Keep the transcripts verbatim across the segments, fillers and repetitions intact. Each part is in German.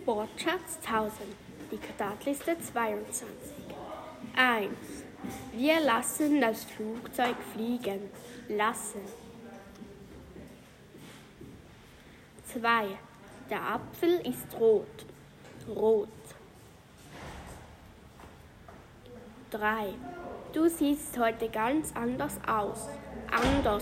Wortschatz tausend. Diktatliste zweiundzwanzig. eins. Wir lassen das Flugzeug fliegen. Lassen. zwei. Der Apfel ist rot. Rot. drei. Du siehst heute ganz anders aus. Anders.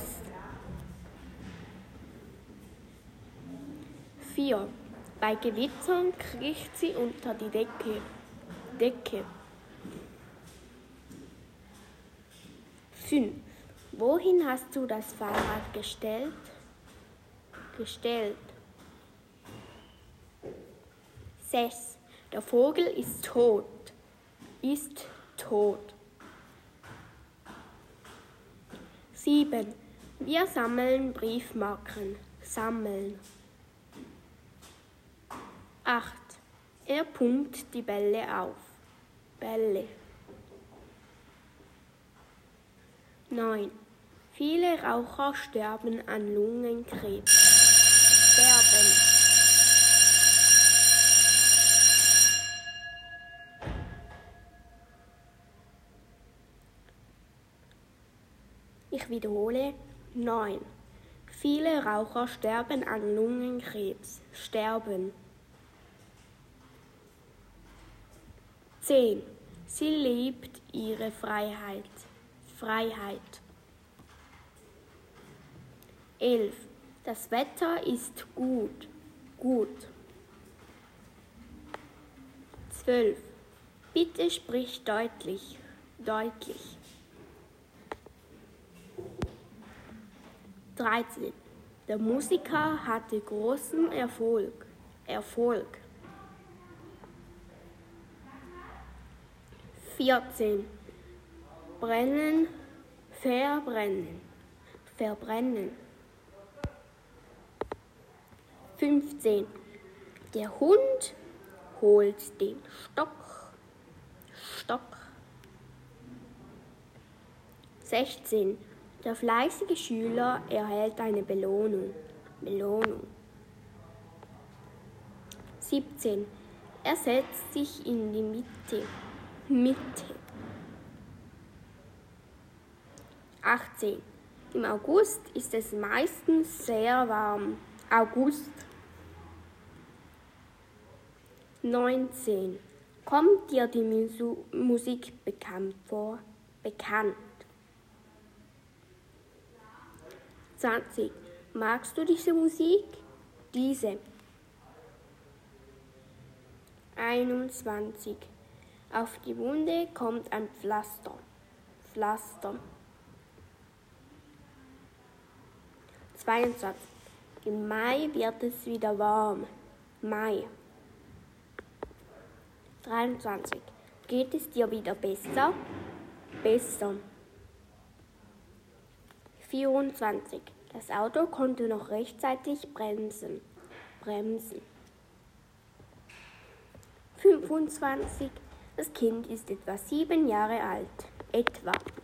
vier. Bei Gewittern kriecht sie unter die Decke. Decke. fünf. Wohin hast du das Fahrrad gestellt? Gestellt. sechs. Der Vogel ist tot. Ist tot. sieben. Wir sammeln Briefmarken. Sammeln. acht. Er pumpt die Bälle auf. Bälle. neun. Viele Raucher sterben an Lungenkrebs. Sterben. Ich wiederhole. neun. Viele Raucher sterben an Lungenkrebs. Sterben. zehn. Sie liebt ihre Freiheit. Freiheit. elf. Das Wetter ist gut. Gut. zwölf. Bitte sprich deutlich. Deutlich. dreizehn. Der Musiker hatte großen Erfolg. Erfolg. vierzehn. Brennen, verbrennen, verbrennen. fünfzehn. Der Hund holt den Stock, Stock. sechzehn. Der fleißige Schüler erhält eine Belohnung, Belohnung. siebzehn. Er setzt sich in die Mitte, Mitte. achtzehn. Im August ist es meistens sehr warm. August. neunzehn. Kommt dir die Musu- Musik bekannt vor? Bekannt. zwanzig. Magst du diese Musik? Diese. einundzwanzig. Auf die Wunde kommt ein Pflaster. Pflaster. zweiundzwanzig. Im Mai wird es wieder warm. Mai. dreiundzwanzig. Geht es dir wieder besser? Besser. vierundzwanzig. Das Auto konnte noch rechtzeitig bremsen. Bremsen. fünfundzwanzig. Das Kind ist etwa sieben Jahre alt. Etwa.